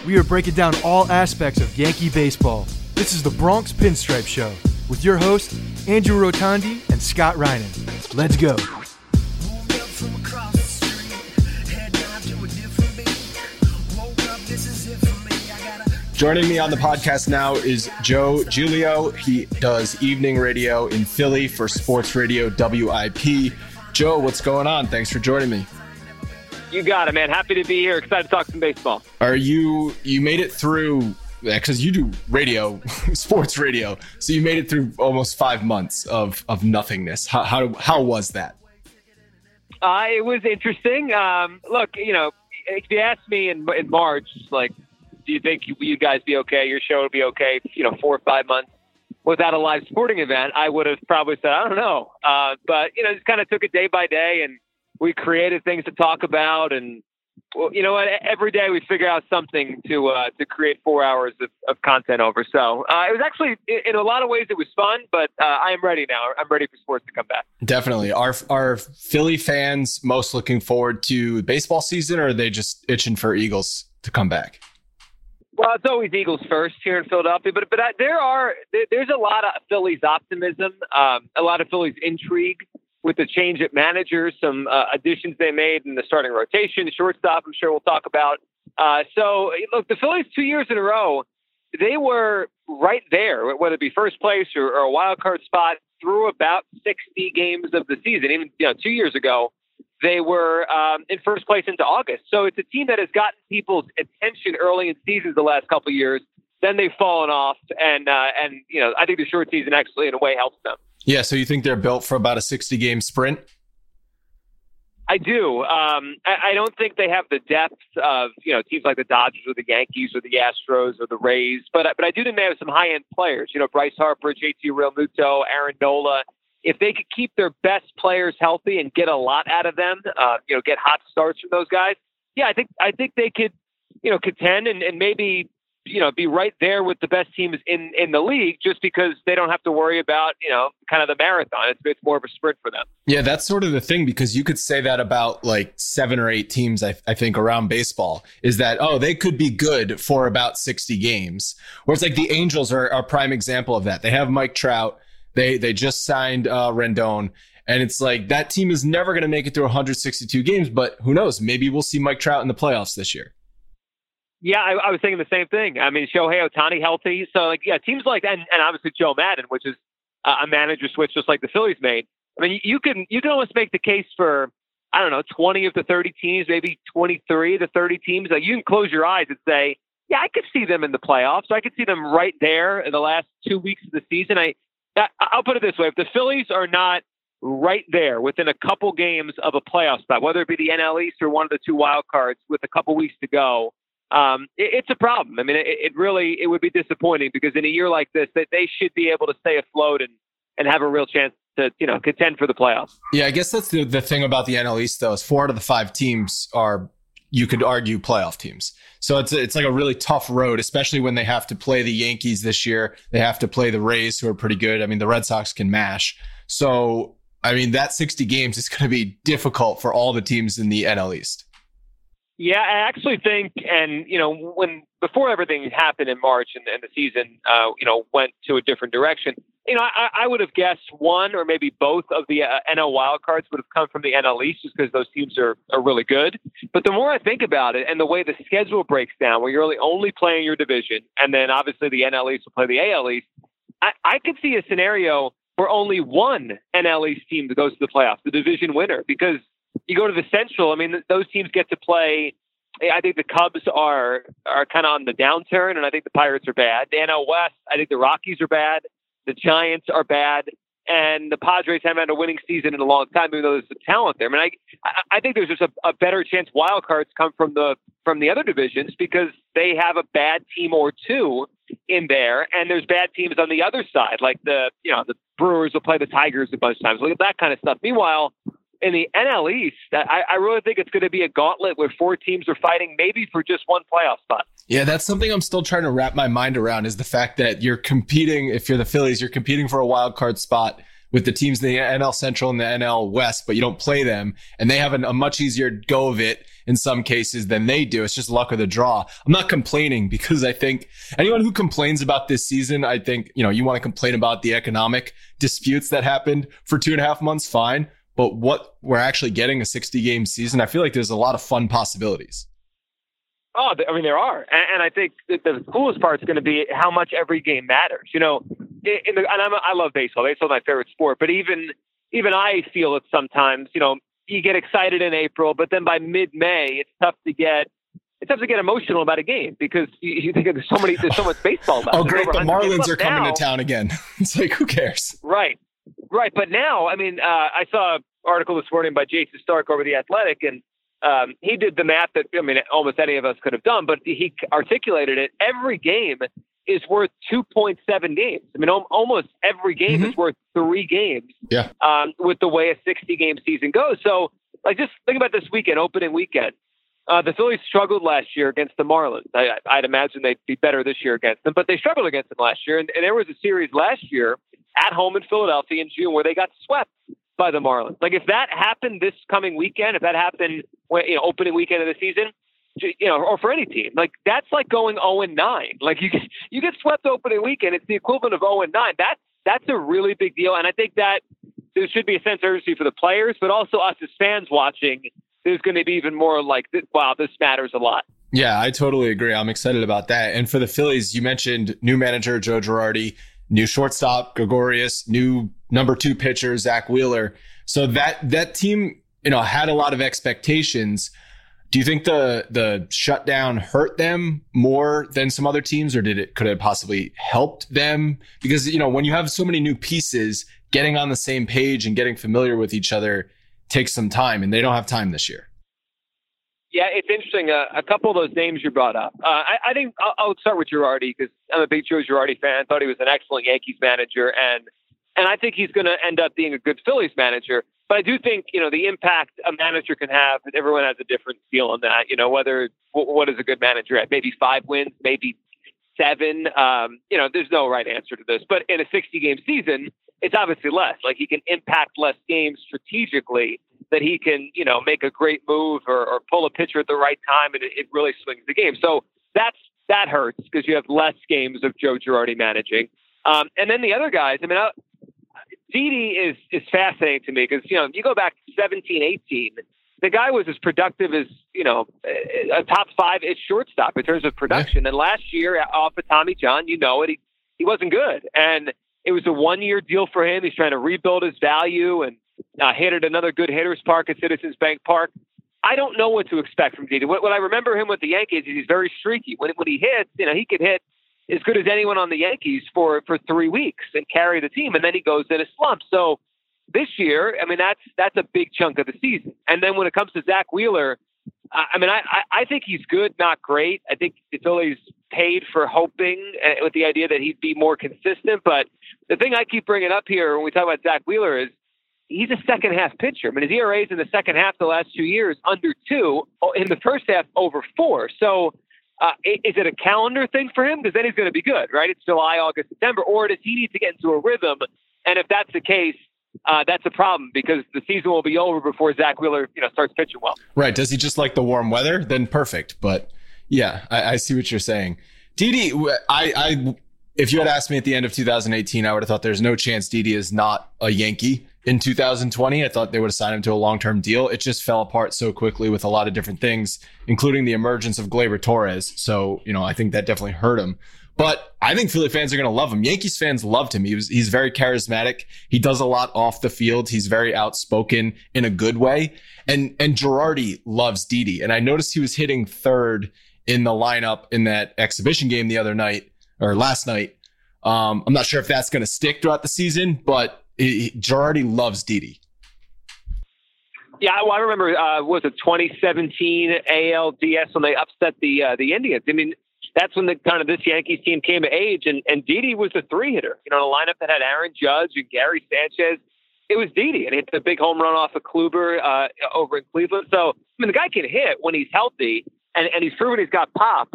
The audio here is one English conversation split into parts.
we are breaking down all aspects of Yankee baseball. This is the Bronx Pinstripe Show with your hosts, Andrew Rotondi and Scott Reinen. Let's go. Joining me on the podcast now is Joe Giglio. He does evening radio in Philly for Sports Radio WIP. Joe, what's going on? Thanks for joining me. You got it, man. Happy to be here. Excited to talk some baseball. You made it through, because you do radio, sports radio, so you made it through almost 5 months of nothingness. How was that? It was interesting. Look, if you asked me in March, like, do you think you guys be okay? Your show would be okay? 4 or 5 months without a live sporting event, I would have probably said, I don't know. But just kind of took it day by day, and we created things to talk about. And well, you know what? Every day we figure out something to create 4 hours of content over. So it was actually, in a lot of ways, it was fun. But I am ready now. I'm ready for sports to come back. Definitely. Are Philly fans most looking forward to baseball season, or are they just itching for Eagles to come back? Well, it's always Eagles first here in Philadelphia, but there's a lot of Phillies optimism, a lot of Phillies intrigue with the change at manager, some additions they made in the starting rotation, shortstop, I'm sure we'll talk about. So, look, the Phillies 2 years in a row, they were right there, whether it be first place or a wild card spot through about 60 games of the season. Even 2 years ago, they were in first place into August. So it's a team that has gotten people's attention early in seasons the last couple of years. Then they've fallen off, and I think the short season actually in a way helps them. Yeah, so you think they're built for about a 60-game sprint? I do. I don't think they have the depth of teams like the Dodgers or the Yankees or the Astros or the Rays, but I do think they have some high-end players. Bryce Harper, JT Realmuto, Aaron Nola. If they could keep their best players healthy and get a lot out of them, get hot starts from those guys, yeah, I think they could, contend and maybe, be right there with the best teams in the league, just because they don't have to worry about, kind of the marathon. It's more of a sprint for them. Yeah, that's sort of the thing, because you could say that about like 7 or 8 teams, I think, around baseball, is that, they could be good for about 60 games. Whereas like the Angels are a prime example of that. They have Mike Trout. They just signed Rendon, and it's like that team is never going to make it through 162 games, but who knows? Maybe we'll see Mike Trout in the playoffs this year. Yeah, I was thinking the same thing. I mean, Shohei Ohtani healthy. So, teams like that, and obviously Joe Madden, which is a manager switch just like the Phillies made. I mean, you can almost make the case for, 20 of the 30 teams, maybe 23 of the 30 teams. Like, you can close your eyes and say, yeah, I could see them in the playoffs. I could see them right there in the last 2 weeks of the season. I'll put it this way. If the Phillies are not right there within a couple games of a playoff spot, whether it be the NL East or one of the 2 wild cards with a couple weeks to go, it's a problem. I mean, it would be disappointing, because in a year like this, that they should be able to stay afloat and have a real chance to, contend for the playoffs. Yeah, I guess that's the thing about the NL East, though, is 4 out of the 5 teams are, you could argue, playoff teams. So it's like a really tough road, especially when they have to play the Yankees this year. They have to play the Rays, who are pretty good. I mean, the Red Sox can mash. So, I mean, that 60 games is going to be difficult for all the teams in the NL East. Yeah, I actually think, and, before everything happened in March and the season, went to a different direction, I would have guessed one or maybe both of the NL wildcards would have come from the NL East, just because those teams are really good. But the more I think about it, and the way the schedule breaks down, where you're really only playing your division, and then obviously the NL East will play the AL East, I could see a scenario where only one NL East team that goes to the playoffs, the division winner, because you go to the Central, I mean, those teams get to play. I think the Cubs are kind of on the downturn, and I think the Pirates are bad. The NL West, I think the Rockies are bad. The Giants are bad, and the Padres haven't had a winning season in a long time, even though there's some talent there. I mean, I think there's just a better chance wild cards come from the other divisions, because they have a bad team or two in there, and there's bad teams on the other side, like the Brewers will play the Tigers a bunch of times. Look at that kind of stuff. Meanwhile, in the NL East, I really think it's going to be a gauntlet where 4 teams are fighting maybe for just one playoff spot. Yeah, that's something I'm still trying to wrap my mind around, is the fact that you're competing, if you're the Phillies, you're competing for a wild card spot with the teams in the NL Central and the NL West, but you don't play them, and they have a much easier go of it in some cases than they do. It's just luck of the draw. I'm not complaining because I think anyone who complains about this season, I think, you want to complain about the economic disputes that happened for 2.5 months, fine. But what we're actually getting, a 60-game season, I feel like there's a lot of fun possibilities. Oh, I mean, there are. And I think the coolest part is going to be how much every game matters. I love baseball. Baseball is my favorite sport. But even I feel it sometimes. You get excited in April, but then by mid-May, it's tough to get emotional about a game because you think there's so much baseball left. Oh, great. The Marlins are coming to town again. It's like, who cares? Right. But now, I mean, I saw an article this morning by Jason Stark over The Athletic, and he did the math that, almost any of us could have done, but he articulated it. Every game is worth 2.7 games. I mean, almost every game is worth 3 games. Yeah. With the way a 60-game season goes. So, just think about this weekend, opening weekend. The Phillies struggled last year against the Marlins. I'd imagine they'd be better this year against them, but they struggled against them last year. And there was a series last year at home in Philadelphia in June where they got swept by the Marlins. If that happened this coming weekend, if that happened opening weekend of the season, or for any team, that's like going 0-9. You get swept opening weekend, it's the equivalent of 0-9. That's a really big deal, and I think that there should be a sense of urgency for the players, but also us as fans watching. There's going to be even more wow, this matters a lot. Yeah, I totally agree. I'm excited about that. And for the Phillies, you mentioned new manager Joe Girardi, new shortstop Gregorius, new number 2 pitcher Zach Wheeler. So that team, had a lot of expectations. Do you think the shutdown hurt them more than some other teams, or could it possibly helped them? Because when you have so many new pieces, getting on the same page and getting familiar with each other takes some time, and they don't have time this year. Yeah, it's interesting. A couple of those names you brought up. I think I'll start with Girardi because I'm a big Joe Girardi fan. Thought he was an excellent Yankees manager, and I think he's going to end up being a good Phillies manager. But I do think the impact a manager can have. Everyone has a different feel on that. Whether what is a good manager at? Maybe 5 wins, maybe 7. There's no right answer to this. But in a 60-game season, it's obviously less. He can impact less games strategically. That he can, make a great move or pull a pitcher at the right time, and it really swings the game. So that hurts because you have less games of Joe Girardi managing. And then the other guys, Didi is fascinating to me because, you go back 17, 18, the guy was as productive as, a top 5-ish shortstop in terms of production. And last year off of Tommy John, he wasn't good. And it was a 1-year deal for him. He's trying to rebuild his value and hit at another good hitter's park at Citizens Bank Park. I don't know what to expect from Didi. What I remember him with the Yankees is he's very streaky. When he hits, he could hit as good as anyone on the Yankees for 3 weeks and carry the team, and then he goes in a slump. So this year, that's a big chunk of the season. And then when it comes to Zach Wheeler, I think he's good, not great. I think the Phillies paid for hoping with the idea that he'd be more consistent. But the thing I keep bringing up here when we talk about Zach Wheeler is he's a second half pitcher. His ERAs in the second half the last 2 years under 2, in the first half over 4. So is it a calendar thing for him? Because then he's going to be good, right? It's July, August, September. Or does he need to get into a rhythm? And if that's the case, that's a problem because the season will be over before Zach Wheeler, starts pitching well. Right. Does he just like the warm weather? Then perfect. But yeah, I see what you're saying. Didi, if you had asked me at the end of 2018, I would have thought there's no chance Didi is not a Yankee in 2020. I thought they would have signed him to a long-term deal. It just fell apart so quickly with a lot of different things, including the emergence of Gleyber Torres. So, I think that definitely hurt him. But I think Philly fans are going to love him. Yankees fans loved him. He's very charismatic. He does a lot off the field. He's very outspoken in a good way. And Girardi loves Didi. And I noticed he was hitting third in the lineup in that exhibition game the other night or last night. I'm not sure if that's going to stick throughout the season, but Girardi loves Didi. Yeah, well, I remember, was it 2017 ALDS when they upset the Indians? That's when this Yankees team came of age, and Didi was a 3-hitter. A lineup that had Aaron Judge and Gary Sanchez. It was Didi, and he hit the big home run off of Kluber over in Cleveland. So, the guy can hit when he's healthy, and he's proven he's got pop.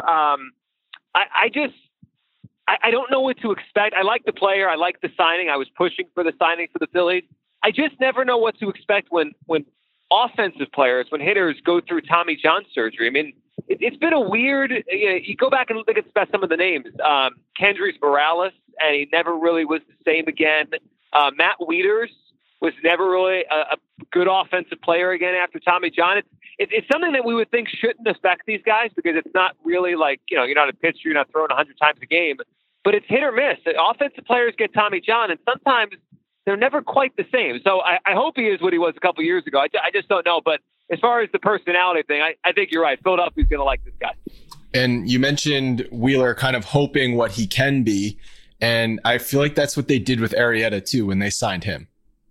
I don't know what to expect. I like the player. I like the signing. I was pushing for the signing for the Phillies. I just never know what to expect when offensive players when hitters go through Tommy John surgery. I mean, it's been a weird, you go back and look at some of the names. Kendrys Morales, and he never really was the same again. Matt Wieters was never really a good offensive player again after Tommy John. It's something that we would think shouldn't affect these guys because it's not really like, you're not a pitcher, you're not throwing 100 times a game, but it's hit or miss. Offensive players get Tommy John, and sometimes they're never quite the same. So I hope he is what he was a couple years ago. I just don't know. But as far as the personality thing, I think you're right. Philadelphia's going to like this guy. And you mentioned Wheeler kind of hoping what he can be. And I feel like that's what they did with Arrieta, too, when they signed him.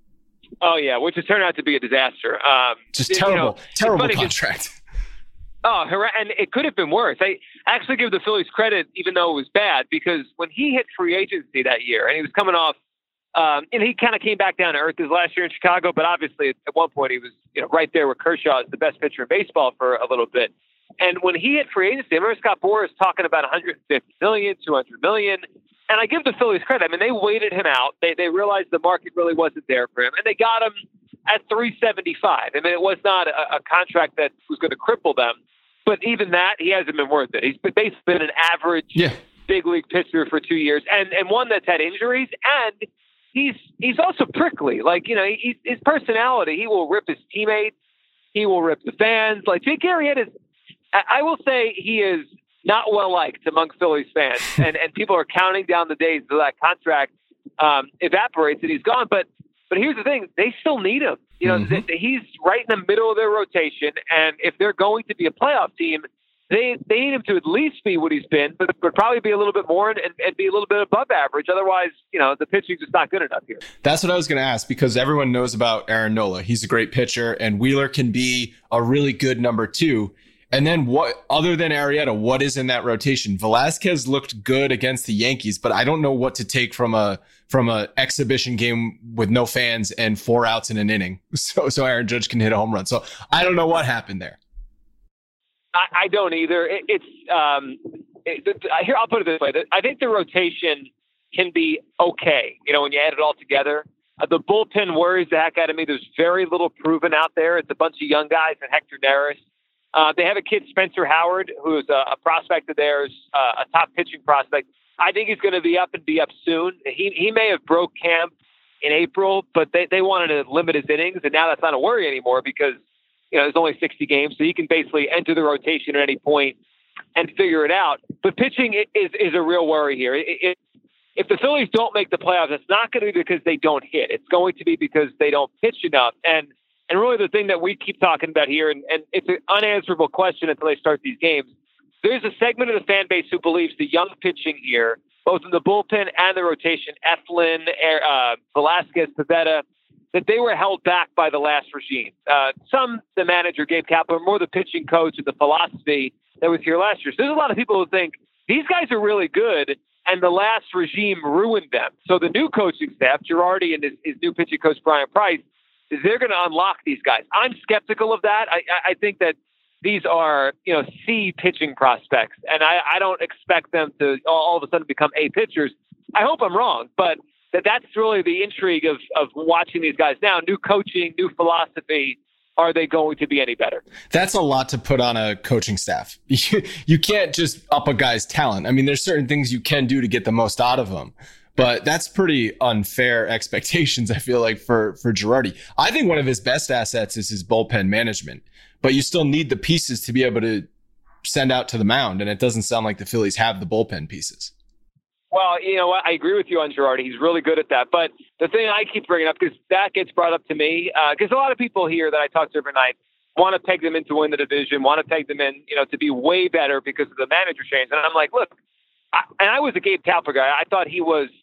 Oh, yeah, which has turned out to be a disaster. Just terrible contract. Oh, and it could have been worse. I actually give the Phillies credit, even though it was bad, because when he hit free agency that year, and he was coming off, and he kind of came back down to earth his last year in Chicago, but obviously at one point he was right there with Kershaw as the best pitcher in baseball for a little bit. And when he hit free agency, I remember Scott Boras talking about $150 million, $200 million. And I give the Phillies credit. I mean, they waited him out. They realized the market really wasn't there for him, and they got him at $375. I mean, it was not a contract that was going to cripple them. But even that, he hasn't been worth it. He's basically been an average big league pitcher for 2 years, and one that's had injuries. And he's also prickly. Like, his personality, he will rip his teammates. He will rip the fans. Like, Jake Arrieta I will say he is not well liked among Phillies fans, and people are counting down the days until that contract evaporates and he's gone. But here's the thing: they still need him. He's right in the middle of their rotation, and if they're going to be a playoff team, they need him to at least be what he's been, but probably be a little bit more and be a little bit above average. Otherwise, the pitching's just not good enough here. That's what I was going to ask, because everyone knows about Aaron Nola. He's a great pitcher, and Wheeler can be a really good number two. And then what, other than Arrieta, what is in that rotation? Velasquez looked good against the Yankees, but I don't know what to take from a exhibition game with no fans and 4 outs in an inning. So Aaron Judge can hit a home run. So I don't know what happened there. I don't either. Here, I'll put it this way. I think the rotation can be okay, when you add it all together. The bullpen worries the heck out of me. There's very little proven out there. It's a bunch of young guys and Hector Neris. They have a kid, Spencer Howard, who's a prospect of theirs, a top pitching prospect. I think he's going to be up soon. He may have broke camp in April, but they wanted to limit his innings, and now that's not a worry anymore because there's only 60 games, so he can basically enter the rotation at any point and figure it out. But pitching is a real worry here. If the Phillies don't make the playoffs, it's not going to be because they don't hit. It's going to be because they don't pitch enough. And really the thing that we keep talking about here, and it's an unanswerable question until they start these games, there's a segment of the fan base who believes the young pitching here, both in the bullpen and the rotation, Eflin, Velasquez, Pivetta, that they were held back by the last regime. The manager, Gabe Kapler, more the pitching coach and the philosophy that was here last year. So there's a lot of people who think these guys are really good, and the last regime ruined them. So the new coaching staff, Girardi and his new pitching coach, Brian Price, they're going to unlock these guys. I'm skeptical of that. I think that these are, C pitching prospects, and I don't expect them to all of a sudden become A pitchers. I hope I'm wrong, but that's really the intrigue of watching these guys now. New coaching, new philosophy. Are they going to be any better? That's a lot to put on a coaching staff. You can't just up a guy's talent. I mean, there's certain things you can do to get the most out of them. But that's pretty unfair expectations, I feel like, for Girardi. I think one of his best assets is his bullpen management, but you still need the pieces to be able to send out to the mound, and it doesn't sound like the Phillies have the bullpen pieces. Well, what? I agree with you on Girardi. He's really good at that. But the thing I keep bringing up, because that gets brought up to me, because a lot of people here that I talk to every night want to peg them in to win the division, want to peg them in, to be way better because of the manager change. And I'm like, look, I was a Gabe Kapler guy. I thought he was.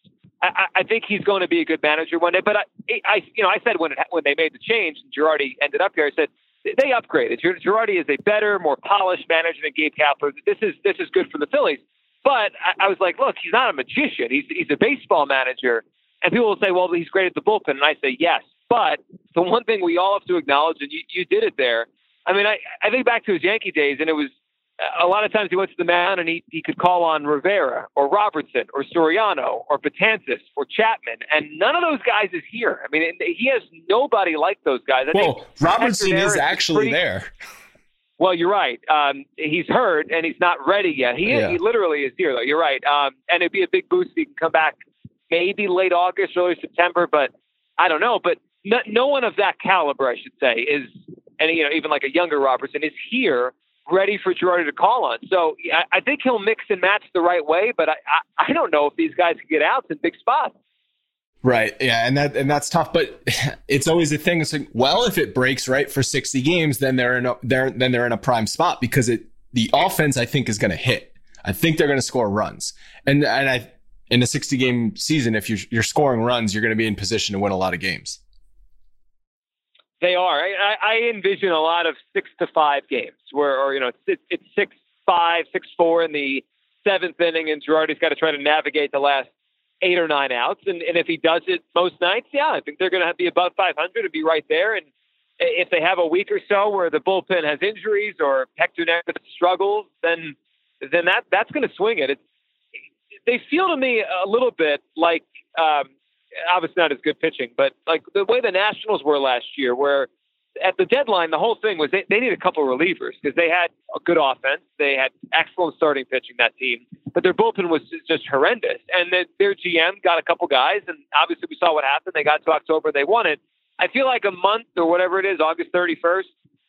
I think he's going to be a good manager one day. But I said when they made the change, and Girardi ended up here, I said they upgraded. Girardi is a better, more polished manager than Gabe Kapler. This is good for the Phillies. But I was like, look, he's not a magician. He's a baseball manager. And people will say, well, he's great at the bullpen. And I say, yes. But the one thing we all have to acknowledge, and you did it there. I mean, I think back to his Yankee days, and it was a lot of times he went to the mound and he could call on Rivera or Robertson or Soriano or Betances or Chapman, and none of those guys is here. I mean, he has nobody like those guys. I think Robertson is actually there. Well, you're right. He's hurt and he's not ready yet. He literally is here, though. You're right. And it'd be a big boost if he can come back maybe late August, early September, but I don't know. But no one of that caliber, I should say, is, and even like a younger Robertson is here, ready for Girardi to call on. So I think he'll mix and match the right way, but I don't know if these guys can get outs in big spots. Right. Yeah. And that's tough, but it's always a thing. It's like, well, if it breaks right for 60 games, then they're in a prime spot because the offense, I think, is going to hit. I think they're going to score runs. And in a 60 game season, if you're scoring runs, you're going to be in position to win a lot of games. They are. I envision a lot of 6-5 games where, it's 6-5, 6-4 in the seventh inning, and Girardi's got to try to navigate the last 8 or 9 outs. And if he does it most nights, I think they're going to be above 500 and be right there. And if they have a week or so where the bullpen has injuries or Hector Neris struggles, then that's going to swing it. They feel to me a little bit like, obviously not as good pitching, but like the way the Nationals were last year, where at the deadline, the whole thing was they need a couple of relievers because they had a good offense. They had excellent starting pitching, that team, but their bullpen was just horrendous. And their GM got a couple guys, and obviously we saw what happened. They got to October, they won it. I feel like a month or whatever it is, August 31st,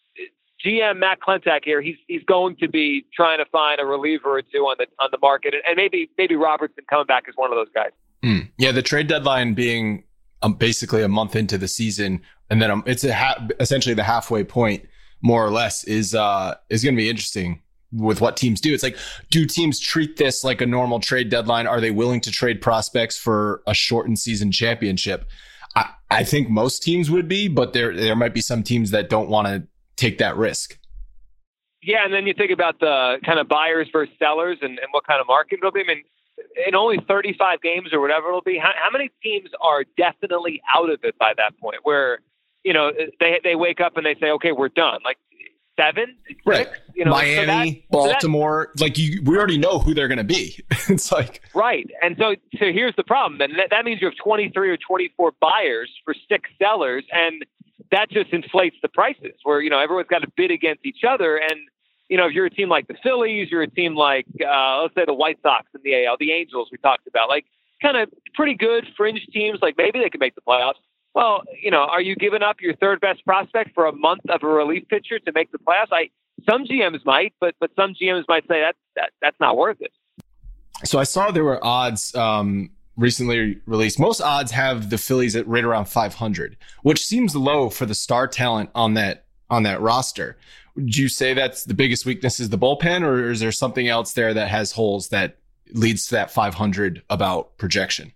GM Matt Klentak here, he's going to be trying to find a reliever or two on the market, and maybe Robertson coming back as one of those guys. Yeah, the trade deadline being basically a month into the season, and then it's essentially the halfway point, more or less, is going to be interesting with what teams do. It's like, do teams treat this like a normal trade deadline? Are they willing to trade prospects for a shortened season championship? I think most teams would be, but there might be some teams that don't want to take that risk. Yeah, and then you think about the kind of buyers versus sellers and what kind of market it'll be. I mean, in only 35 games or whatever it'll be, how many teams are definitely out of it by that point where, they wake up and they say, okay, we're done. Like 7, 6, right. Miami, Baltimore, we already know who they're going to be. It's like, right. And so here's the problem. And that means you have 23 or 24 buyers for 6 sellers. And that just inflates the prices where, everyone's got to bid against each other. And, if you're a team like the Phillies, you're a team like, let's say the White Sox in the AL, the Angels we talked about, like kind of pretty good fringe teams, like maybe they could make the playoffs. Well, are you giving up your third best prospect for a month of a relief pitcher to make the playoffs? Some GMs might, but some GMs might say that's not worth it. So I saw there were odds recently released. Most odds have the Phillies at right around 500, which seems low for the star talent on that roster. Would you say that's the biggest weakness is the bullpen, or is there something else there that has holes that leads to that 500 about projection?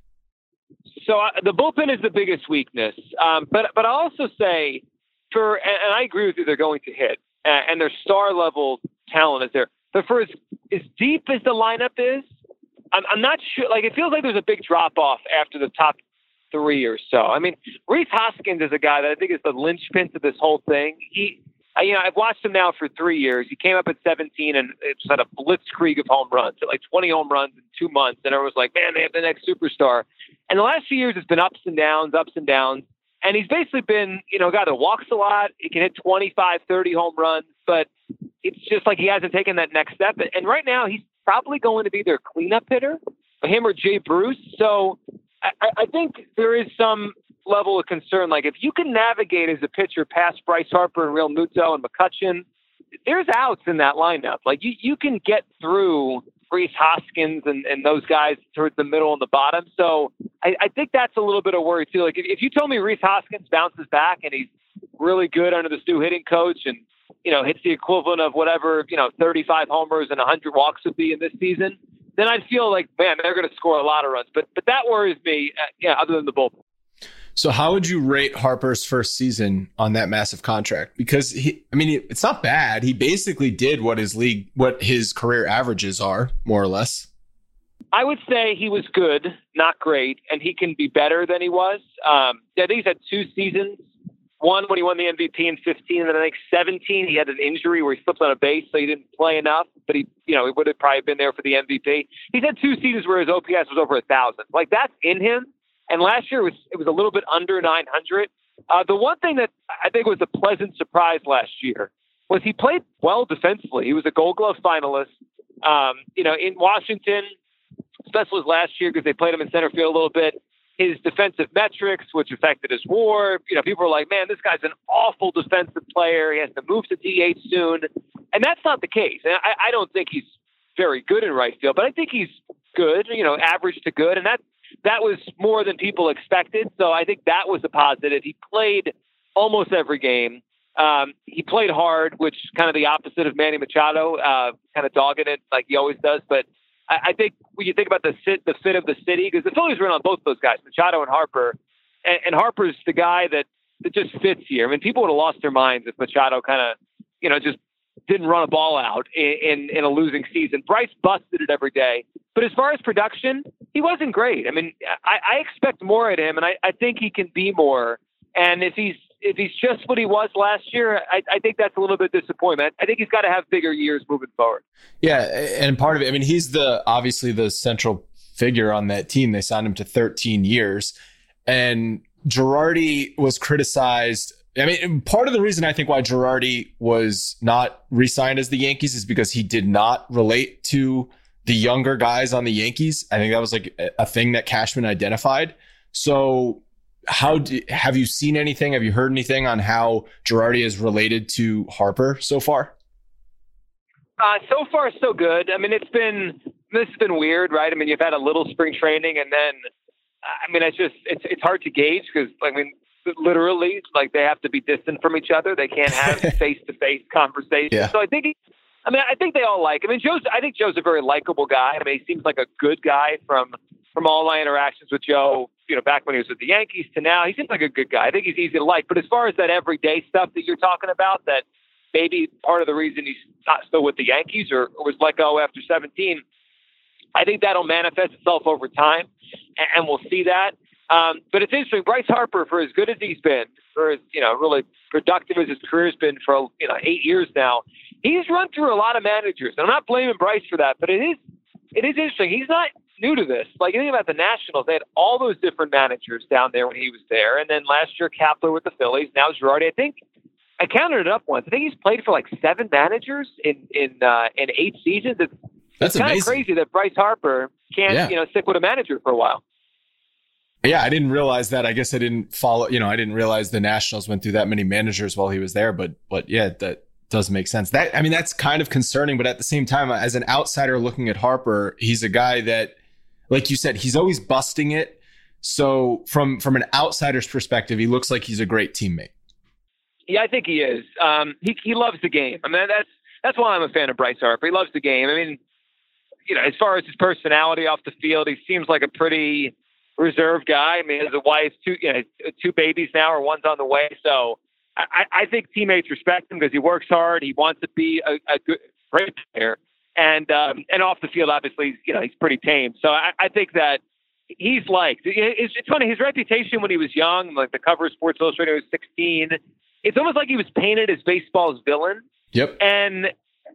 So the bullpen is the biggest weakness. But I'll also say and I agree with you, they're going to hit and their star level talent is there. But for as deep as the lineup is, I'm not sure. Like, it feels like there's a big drop off after the top 3 or so. I mean, Rhys Hoskins is a guy that I think is the linchpin to this whole thing. I've watched him now for 3 years. He came up at 17 and it's had a blitzkrieg of home runs, like 20 home runs in 2 months. And everyone was like, man, they have the next superstar. And the last few years, it's been ups and downs. And he's basically been, a guy that walks a lot. He can hit 25, 30 home runs, but it's just like he hasn't taken that next step. And right now, he's probably going to be their cleanup hitter, him or Jay Bruce. So I think there is some level of concern. Like, if you can navigate as a pitcher past Bryce Harper and Real Muto and McCutchen, there's outs in that lineup. Like, you can get through Rhys Hoskins and those guys towards the middle and the bottom. So I think that's a little bit of worry too. Like, if you told me Rhys Hoskins bounces back and he's really good under this new hitting coach and, hits the equivalent of whatever, 35 homers and 100 walks would be in this season, then I'd feel like, man, they're going to score a lot of runs. But that worries me, other than the bullpen. So how would you rate Harper's first season on that massive contract? Because it's not bad. He basically did what his career averages are, more or less. I would say he was good, not great, and he can be better than he was. I think he's had 2 seasons one when he won the MVP in 15, and then I think 17 he had an injury where he slipped on a base, so he didn't play enough. But he would have probably been there for the MVP. He's had 2 seasons where his OPS was over 1,000. Like, that's in him. And last year it was a little bit under 900. The one thing that I think was a pleasant surprise last year was he played well defensively. He was a Gold Glove finalist. In Washington, especially last year because they played him in center field a little bit. His defensive metrics, which affected his WAR, people were like, man, this guy's an awful defensive player. He has to move to DH soon. And that's not the case. And I don't think he's very good in right field, but I think he's good, average to good. And that was more than people expected. So I think that was a positive. He played almost every game. He played hard, which kind of the opposite of Manny Machado, kind of dogging it like he always does. But I think when you think about the fit of the city, because the Phillies run on both those guys, Machado and Harper, and Harper's the guy that just fits here. I mean, people would have lost their minds if Machado kind of, just didn't run a ball out in a losing season. Bryce busted it every day. But as far as production, he wasn't great. I mean, I expect more at him, and I think he can be more. And if he's just what he was last year, I think that's a little bit disappointment. I think he's got to have bigger years moving forward. Yeah, and part of it, I mean, he's obviously the central figure on that team. They signed him to 13 years. And Girardi was criticized. I mean, part of the reason I think why Girardi was not re-signed as the Yankees is because he did not relate to the younger guys on the Yankees. I think that was like a thing that Cashman identified. So have you seen anything? Have you heard anything on how Girardi is related to Harper so far? So far, so good. I mean, this has been weird, right? I mean, you've had a little spring training, and then, I mean, it's hard to gauge because, I mean, literally, like, they have to be distant from each other. They can't have face-to-face conversations. Yeah. So I think they all like. I mean, I think Joe's a very likable guy. I mean, he seems like a good guy from all my interactions with Joe, back when he was with the Yankees to now. He seems like a good guy. I think he's easy to like. But as far as that everyday stuff that you're talking about, that maybe part of the reason he's not still with the Yankees or was let go after 17, I think that'll manifest itself over time, and we'll see that. But it's interesting. Bryce Harper, for as good as he's been, for as really productive as his career's been for 8 years now, he's run through a lot of managers. And I'm not blaming Bryce for that, but it is interesting. He's not new to this. Like, you think about the Nationals, they had all those different managers down there when he was there. And then last year, Kapler with the Phillies. Now Girardi. I think I counted it up once. I think he's played for like 7 managers in 8 seasons. It's kind of crazy that Bryce Harper can't stick with a manager for a while. Yeah, I didn't realize that. I guess I didn't follow. I didn't realize the Nationals went through that many managers while he was there. But yeah, that does make sense. That's kind of concerning. But at the same time, as an outsider looking at Harper, he's a guy that, like you said, he's always busting it. So from an outsider's perspective, he looks like he's a great teammate. Yeah, I think he is. He loves the game. I mean, that's why I'm a fan of Bryce Harper. He loves the game. I mean, as far as his personality off the field, he seems like a pretty reserved guy. I mean, he has a wife, 2 babies now, or one's on the way. So I think teammates respect him because he works hard. He wants to be a good, great player. And off the field, obviously, he's pretty tame. So I think that he's liked. It's funny, his reputation when he was young, like the cover of Sports Illustrated, when he was 16, it's almost like he was painted as baseball's villain. Yep. And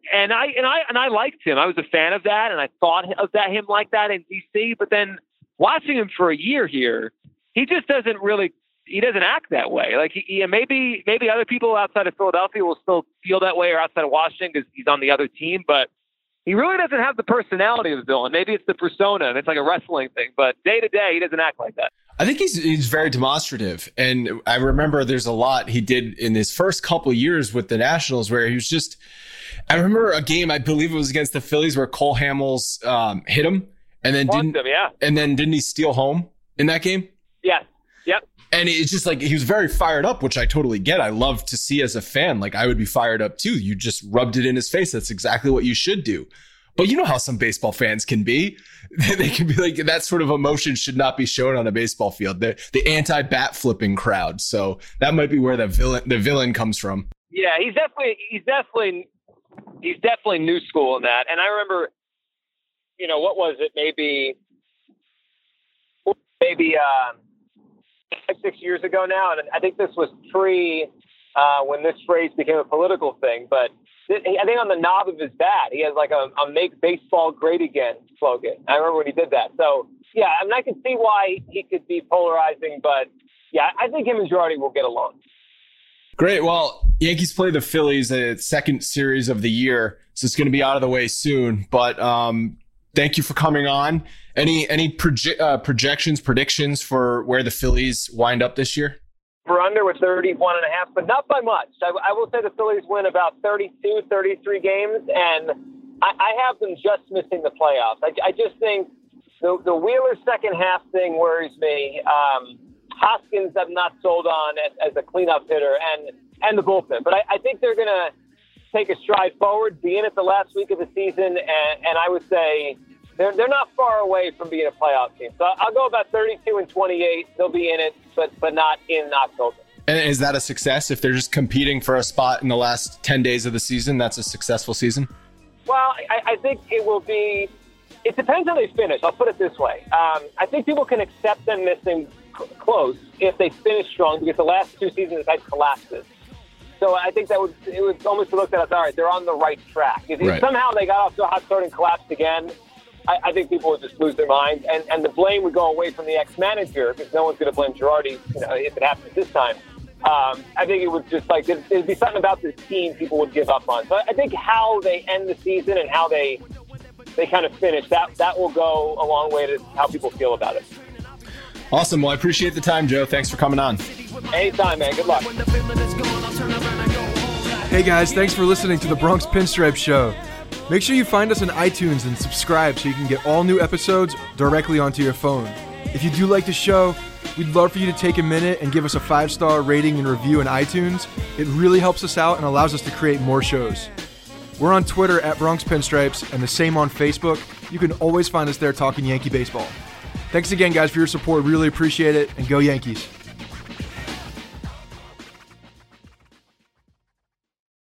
I liked him. I was a fan of that, and I thought of him like that in DC. But then watching him for a year here, he just doesn't act that way. Like maybe other people outside of Philadelphia will still feel that way, or outside of Washington because he's on the other team, but he really doesn't have the personality of the villain. Maybe it's the persona, and it's like a wrestling thing, but day to day, he doesn't act like that. I think he's very demonstrative. And I remember there's a lot he did in his first couple of years with the Nationals where he was just, I remember a game, I believe it was against the Phillies, where Cole Hamels hit him and then didn't he steal home in that game? Yeah. Yep. And it's just like, he was very fired up, which I totally get. I love to see as a fan. Like, I would be fired up too. You just rubbed it in his face. That's exactly what you should do. But you know how some baseball fans can be. They can be like, that sort of emotion should not be shown on a baseball field. The anti-bat flipping crowd. So that might be where the villain comes from. Yeah, he's definitely new school in that. And I remember, what was it? Maybe 5-6 years ago now, and I think this was when this phrase became a political thing. But I think on the knob of his bat, he has like a "Make Baseball Great Again" slogan. I remember when he did that. So yeah, I mean, I can see why he could be polarizing, but yeah, I think him and Girardi will get along. Great. Well, Yankees play the Phillies, the second series of the year, so it's going to be out of the way soon. But thank you for coming on. Any projections, predictions for where the Phillies wind up this year? For under with 31.5, but not by much. I will say the Phillies win about 32, 33 games, and I have them just missing the playoffs. I just think the Wheeler second half thing worries me. Hoskins I'm not sold on as a cleanup hitter, and the bullpen. But I think they're going to take a stride forward, be in it the last week of the season, and I would say they're not far away from being a playoff team. So I'll go about 32-28. They'll be in it, but not in October. And is that a success? If they're just competing for a spot in the last 10 days of the season, that's a successful season? Well, I think it will be – it depends how they finish. I'll put it this way. I think people can accept them missing close if they finish strong, because the last two seasons had collapses. So I think it would almost be looked at as, all right, they're on the right track. If somehow they got off to a hot start and collapsed again, I think people would just lose their minds. And the blame would go away from the ex-manager, because no one's going to blame Girardi, if it happens this time. I think it would just it'd be something about this team people would give up on. But I think how they end the season and how they kind of finish, that will go a long way to how people feel about it. Awesome. Well, I appreciate the time, Joe. Thanks for coming on. Anytime, man. Good luck. Hey guys, thanks for listening to the Bronx Pinstripe Show. Make sure you find us on iTunes and subscribe so you can get all new episodes directly onto your phone. If you do like the show, we'd love for you to take a minute and give us a 5-star rating and review in iTunes. It really helps us out and allows us to create more shows. We're on Twitter at Bronx Pinstripes and the same on Facebook. You can always find us there talking Yankee baseball. Thanks again, guys, for your support. Really appreciate it, and go Yankees.